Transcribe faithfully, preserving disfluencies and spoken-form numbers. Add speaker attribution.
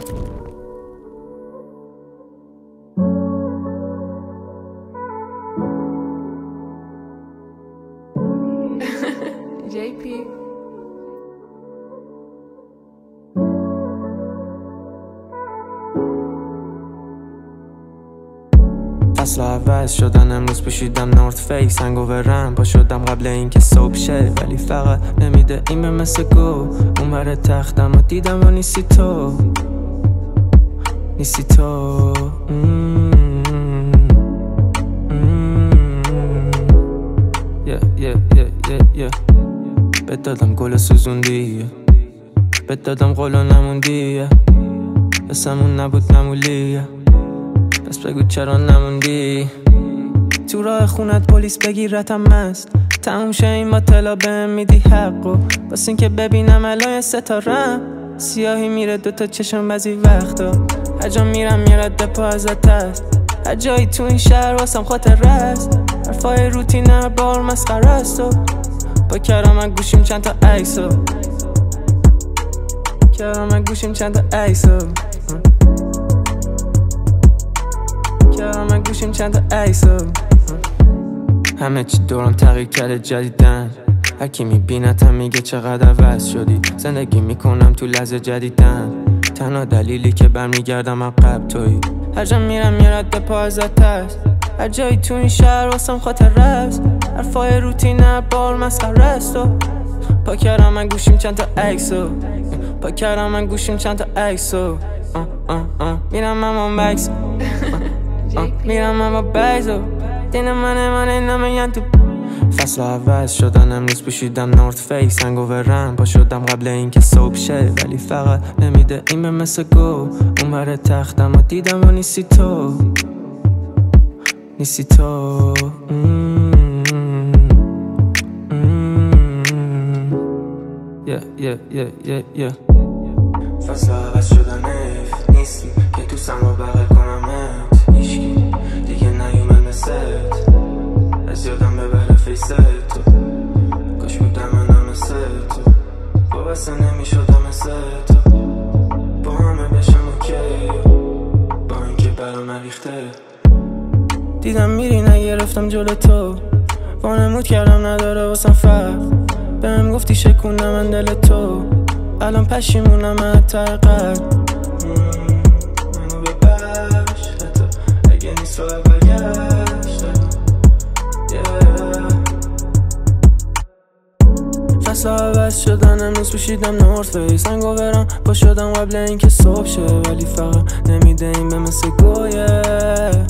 Speaker 1: جی پی
Speaker 2: فصل عوض شدن امروز پوشیدم نورت فیس هنگوورم پا شدم قبل اینکه صبح شه ولی فقط نمیده این به مثل گو اون بر تختم و دیدم و نیستی تو نیستی تو بهت دادم گل سوزوندی بهت دادم قول و نموندی حسمون نبود نمولی پس بگو چرا نموندی تو راه خونت پلیس بگیرتم مست تموم شه این باطلا بهم میدی حقو بس این که ببینم الان ستارم سیاهی میره دوتا چشم بعضی وقتا هر جا میرم یه رد پا ازت هست هر جایی تو این شهر واسم خاطر است حرفای روتین هر بار مسخره است و با کرامت گوشیم چند تا عکسو کرامت گوشیم چند تا عکسو کرامت گوشیم چند تا عکسو همه چی دورم تغییر کرده جدیدن هرکی میبینتم میگه چقدر عوض شدی زندگی میکنم تو لحظه جدیدن تنها دلیلی که برمیگردم عقب تویی هر جا میرم یه رد پا ازت هست هر جایی تو این شهر واسم خاطر است حرفای روتین هر بار مسخره است و پا کردم من گوشیم چند تا عکسو پا کردم من گوشیم چند تا عکسو میرم من با بکس میرم من با بکسو دین منه منه نمیان تو فصل عوض شدن امروز پوشیدم نورت فیس هنگوورم پا شدم قبل اینکه صبح شه ولی فقط نمیده این به مثل گو اون بر تختم و دیدم و نیستی تو نیستی تو فصل عوض شدن ایف نیستی که تو سم رو بغل کنمت هیچکی دیگه نیومد مثلت از یادم ببره فیست تو کاش بودم منم مثل تو وابسته نمیشدم مثل تو با همه بشم اوکی با اینکه برام ریخته دیدم میری نگرفتم جلو تو وانمود کردم نداره واسم فرق بهم گفتی شکونم من دل تو الان پشیمونم حتی قلب منو ببخش حتی اگه نیست رو برگشت فصل عوض شدن امروز پوشیدم نورت فیس هنگوورم پا شدم قبل اینکه صبح شه ولی فقط نمیده این به مثل گویه